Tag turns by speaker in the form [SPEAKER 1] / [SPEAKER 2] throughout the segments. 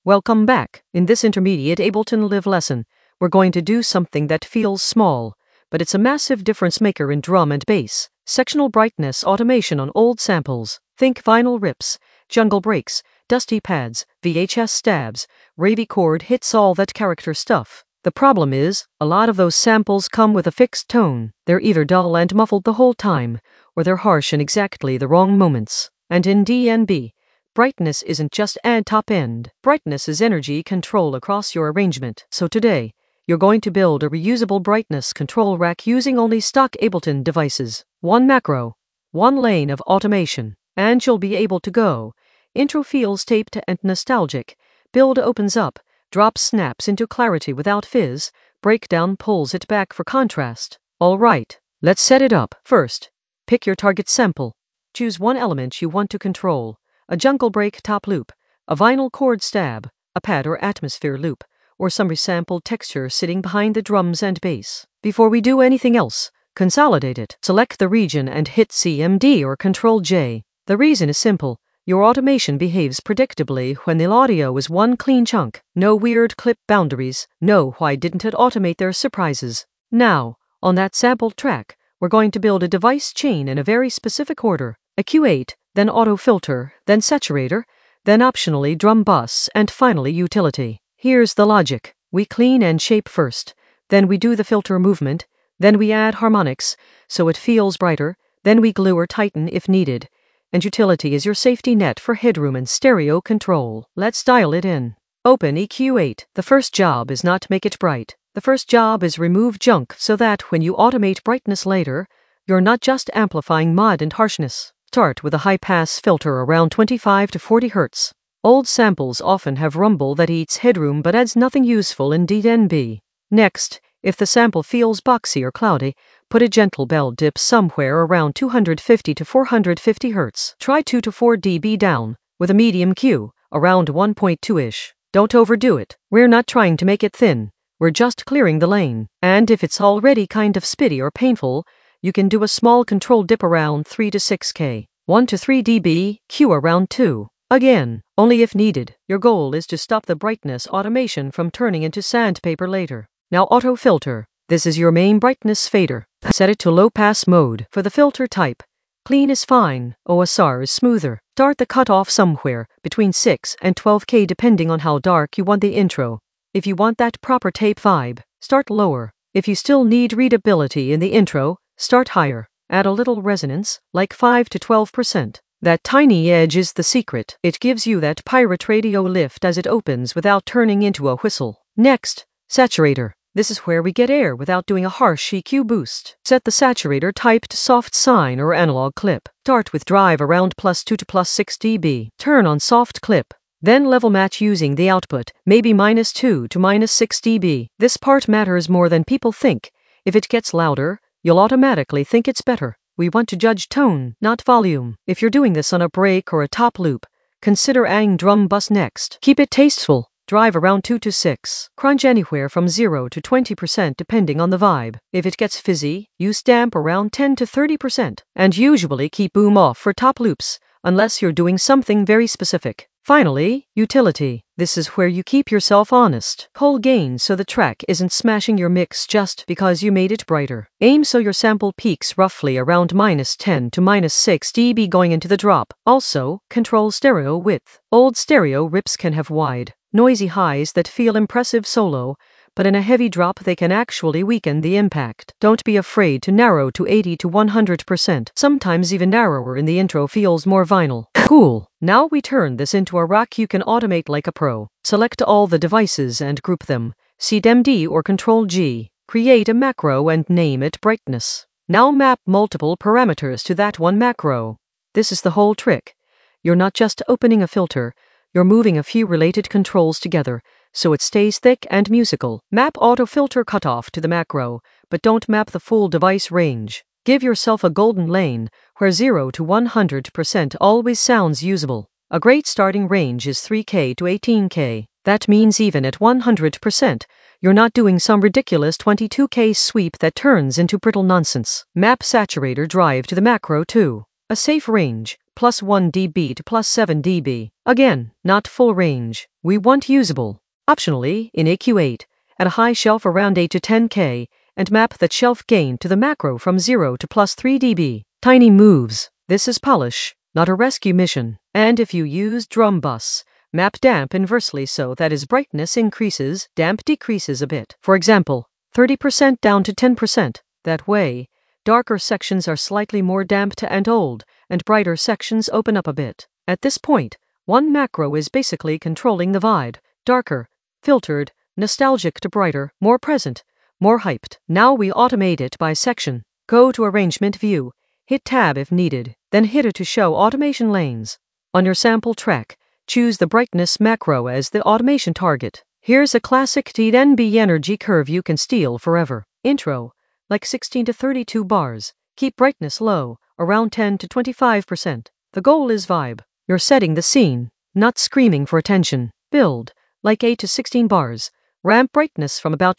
[SPEAKER 1] Welcome back. In this intermediate Ableton Live lesson, we're going to do something that feels small, but it's a massive difference maker in drum and bass. Sectional brightness automation on old samples. Think vinyl rips, jungle breaks, dusty pads, VHS stabs, ravey chord hits, all that character stuff. The problem is, a lot of those samples come with a fixed tone. They're either dull and muffled the whole time, or they're harsh in exactly the wrong moments. And in DnB, brightness isn't just top end. Brightness is energy control across your arrangement. So today, you're going to build a reusable brightness control rack using only stock Ableton devices. One macro, one lane of automation, and you'll be able to go. Intro feels taped and nostalgic. Build opens up, drops snaps into clarity without fizz. Breakdown pulls it back for contrast. Alright, let's set it up. First, pick your target sample. Choose one element you want to control. A jungle break top loop, a vinyl chord stab, a pad or atmosphere loop, or some resampled texture sitting behind the drums and bass. Before we do anything else, consolidate it. Select the region and hit CMD or Ctrl-J. The reason is simple. Your automation behaves predictably when the audio is one clean chunk. No weird clip boundaries. No why didn't it automate their surprises. Now, on that sampled track, we're going to build a device chain in a very specific order. A Q8, then auto filter, then saturator, then optionally drum bus, and finally utility. Here's the logic. We clean and shape first, then we do the filter movement, then we add harmonics, so it feels brighter, then we glue or tighten if needed, and utility is your safety net for headroom and stereo control. Let's dial it in. Open EQ8. The first job is not make it bright. The first job is remove junk so that when you automate brightness later, you're not just amplifying mod and harshness. Start with a high-pass filter around 25 to 40 Hz. Old samples often have rumble that eats headroom but adds nothing useful in DnB. Next, if the sample feels boxy or cloudy, put a gentle bell dip somewhere around 250 to 450 Hz. Try 2 to 4 dB down, with a medium Q, around 1.2-ish. Don't overdo it. We're not trying to make it thin. We're just clearing the lane. And if it's already kind of spitty or painful, you can do a small control dip around 3 to 6K. 1 to 3 dB, Q around 2. Again, only if needed. Your goal is to stop the brightness automation from turning into sandpaper later. Now auto filter. This is your main brightness fader. Set it to low pass mode. For the filter type, clean is fine, OSR is smoother. Start the cutoff somewhere between 6 and 12K depending on how dark you want the intro. If you want that proper tape vibe, start lower. If you still need readability in the intro, start higher. Add a little resonance, like 5 to 12%. That tiny edge is the secret. It gives you that pirate radio lift as it opens without turning into a whistle. Next, saturator. This is where we get air without doing a harsh EQ boost. Set the saturator type to soft sine or analog clip. Start with drive around +2 to +6 dB. Turn on soft clip. Then level match using the output, maybe -2 to -6 dB. This part matters more than people think. If it gets louder, you'll automatically think it's better. We want to judge tone, not volume. If you're doing this on a break or a top loop, consider adding drum bus next. Keep it tasteful. Drive around 2 to 6. Crunch anywhere from 0 to 20% depending on the vibe. If it gets fizzy, use damp around 10 to 30%. And usually keep boom off for top loops, unless you're doing something very specific. Finally, utility. This is where you keep yourself honest. Hold gain so the track isn't smashing your mix just because you made it brighter. Aim so your sample peaks roughly around -10 to -6 dB going into the drop. Also, control stereo width. Old stereo rips can have wide, noisy highs that feel impressive solo, but in a heavy drop they can actually weaken the impact. Don't be afraid to narrow to 80 to 100%. Sometimes even narrower in the intro feels more vinyl. Cool. Now we turn this into a rack you can automate like a pro. Select all the devices and group them. CMD or Ctrl-G. Create a macro and name it brightness. Now map multiple parameters to that one macro. This is the whole trick. You're not just opening a filter, you're moving a few related controls together, so it stays thick and musical. Map auto filter cutoff to the macro, but don't map the full device range. Give yourself a golden lane, where 0 to 100% always sounds usable. A great starting range is 3K to 18K. That means even at 100%, you're not doing some ridiculous 22K sweep that turns into brittle nonsense. Map saturator drive to the macro too. A safe range, plus 1 dB to plus 7 dB. Again, not full range. We want usable. Optionally, in AQ8, at a high shelf around 8 to 10K, and map that shelf gain to the macro from 0 to plus 3 dB. Tiny moves. This is polish, not a rescue mission. And if you use drum bus, map damp inversely so that as brightness increases, damp decreases a bit. For example, 30% down to 10%. That way, darker sections are slightly more damped and old, and brighter sections open up a bit. At this point, one macro is basically controlling the vibe. Darker, filtered, nostalgic to brighter, more present, more hyped. Now we automate it by section. Go to Arrangement View, hit Tab if needed, then hit it to show automation lanes. On your sample track, choose the brightness macro as the automation target. Here's a classic TNB energy curve you can steal forever. Intro, like 16 to 32 bars. Keep brightness low, around 10 to 25%. The goal is vibe. You're setting the scene, not screaming for attention. Build, like 8 to 16 bars. Ramp brightness from about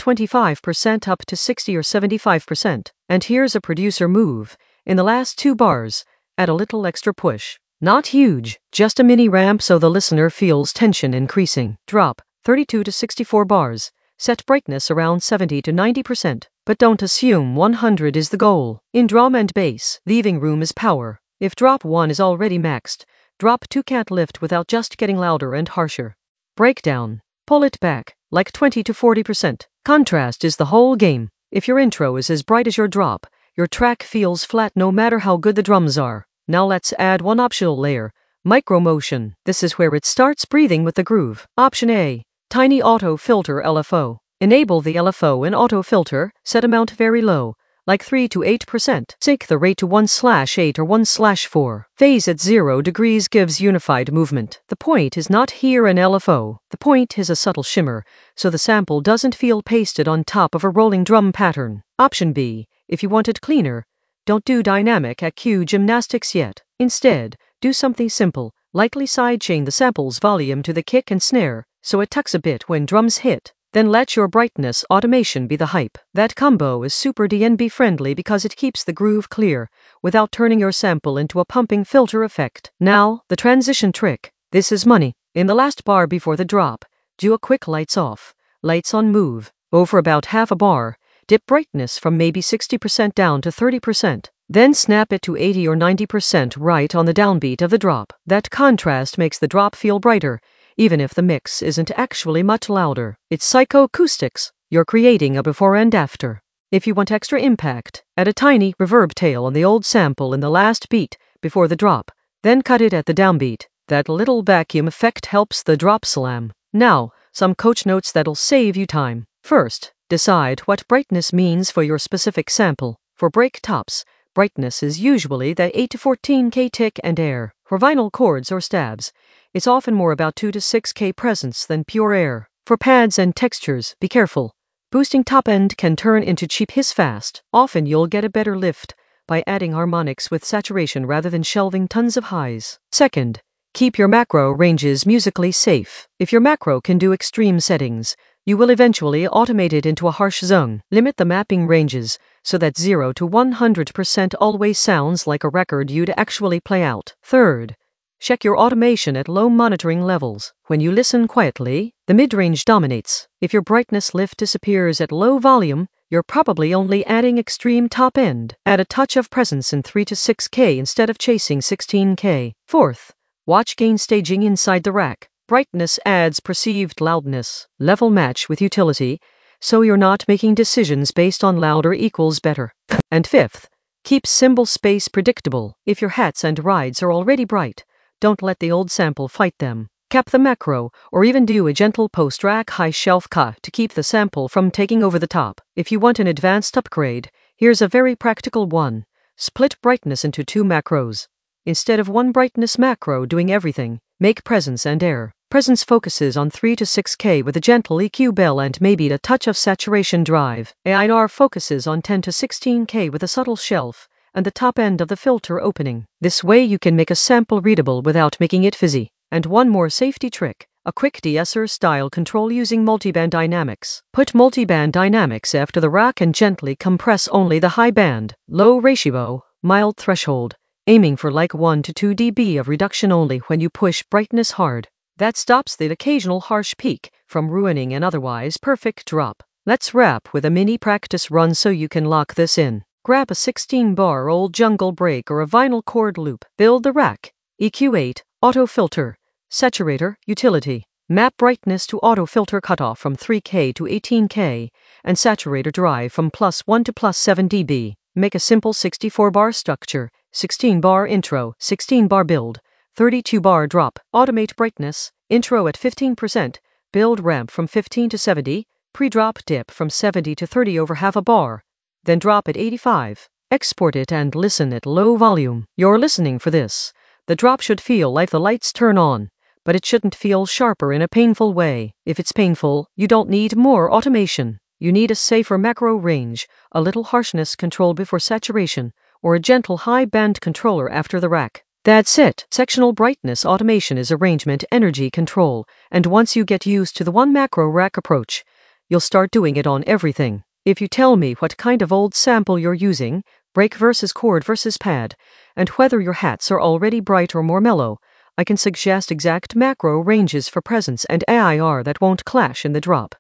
[SPEAKER 1] 25% up to 60 or 75%. And here's a producer move. In the last 2 bars, add a little extra push. Not huge, just a mini ramp so the listener feels tension increasing. Drop, 32 to 64 bars. Set brightness around 70 to 90%. But don't assume 100 is the goal. In drum and bass, leaving room is power. If drop 1 is already maxed, drop 2 can't lift without just getting louder and harsher. Breakdown. Pull it back, like 20 to 40%. Contrast is the whole game. If your intro is as bright as your drop, your track feels flat no matter how good the drums are. Now let's add one optional layer, micro motion. This is where it starts breathing with the groove. Option A, tiny auto filter LFO. Enable the LFO in auto filter, set amount very low, like 3 to 8%. Sync the rate to 1/8 or 1/4. Phase at 0 degrees gives unified movement. The point is not here in LFO. The point is a subtle shimmer, so the sample doesn't feel pasted on top of a rolling drum pattern. Option B, if you want it cleaner, don't do dynamic EQ gymnastics yet. Instead, do something simple, lightly sidechain the sample's volume to the kick and snare, so it tucks a bit when drums hit. Then let your brightness automation be the hype. That combo is super DNB friendly because it keeps the groove clear, without turning your sample into a pumping filter effect. Now, the transition trick. This is money. In the last bar before the drop, do a quick lights off, lights on move. Over about half a bar, dip brightness from maybe 60% down to 30%. Then snap it to 80 or 90% right on the downbeat of the drop. That contrast makes the drop feel brighter, even if the mix isn't actually much louder. It's psychoacoustics. You're creating a before and after. If you want extra impact, add a tiny reverb tail on the old sample in the last beat before the drop, then cut it at the downbeat. That little vacuum effect helps the drop slam. Now, some coach notes that'll save you time. First, decide what brightness means for your specific sample. For break tops, brightness is usually the 8 to 14K tick and air. For vinyl chords or stabs, it's often more about 2 to 6K presence than pure air. For pads and textures, be careful. Boosting top end can turn into cheap hiss fast. Often you'll get a better lift by adding harmonics with saturation rather than shelving tons of highs. Second, keep your macro ranges musically safe. If your macro can do extreme settings, you will eventually automate it into a harsh zone. Limit the mapping ranges so that 0 to 100% always sounds like a record you'd actually play out. Third, check your automation at low monitoring levels. When you listen quietly, the mid-range dominates. If your brightness lift disappears at low volume, you're probably only adding extreme top end. Add a touch of presence in 3 to 6K instead of chasing 16K. Fourth, watch gain staging inside the rack. Brightness adds perceived loudness. Level match with utility, so you're not making decisions based on louder equals better. And fifth, keep cymbal space predictable. If your hats and rides are already bright, don't let the old sample fight them. Cap the macro, or even do a gentle post-rack high shelf cut to keep the sample from taking over the top. If you want an advanced upgrade, here's a very practical one. Split brightness into 2 macros. Instead of one brightness macro doing everything, make presence and air. Presence focuses on 3 to 6K with a gentle EQ bell and maybe a touch of saturation drive. AIR focuses on 10 to 16K with a subtle shelf and the top end of the filter opening. This way you can make a sample readable without making it fizzy. And one more safety trick, a quick de-esser style control using multiband dynamics. Put multiband dynamics after the rack and gently compress only the high band, low ratio, mild threshold. aiming for like 1 to 2 dB of reduction only when you push brightness hard. That stops the occasional harsh peak from ruining an otherwise perfect drop. Let's wrap with a mini practice run so you can lock this in. Grab a 16-bar old jungle break or a vinyl cord loop. Build the rack. EQ8, auto filter, saturator, utility. Map brightness to auto filter cutoff from 3K to 18K, and saturator drive from +1 to +7 dB. Make a simple 64-bar structure, 16-bar intro, 16-bar build, 32-bar drop. Automate brightness, intro at 15%, build ramp from 15 to 70, pre-drop dip from 70 to 30 over half a bar, then drop at 85. Export it and listen at low volume. You're listening for this. The drop should feel like the lights turn on, but it shouldn't feel sharper in a painful way. If it's painful, you don't need more automation. You need a safer macro range, a little harshness control before saturation, or a gentle high band controller after the rack. That's it. Sectional brightness automation is arrangement energy control, and once you get used to the one macro rack approach, you'll start doing it on everything. If you tell me what kind of old sample you're using, break versus chord versus pad, and whether your hats are already bright or more mellow, I can suggest exact macro ranges for presence and AIR that won't clash in the drop.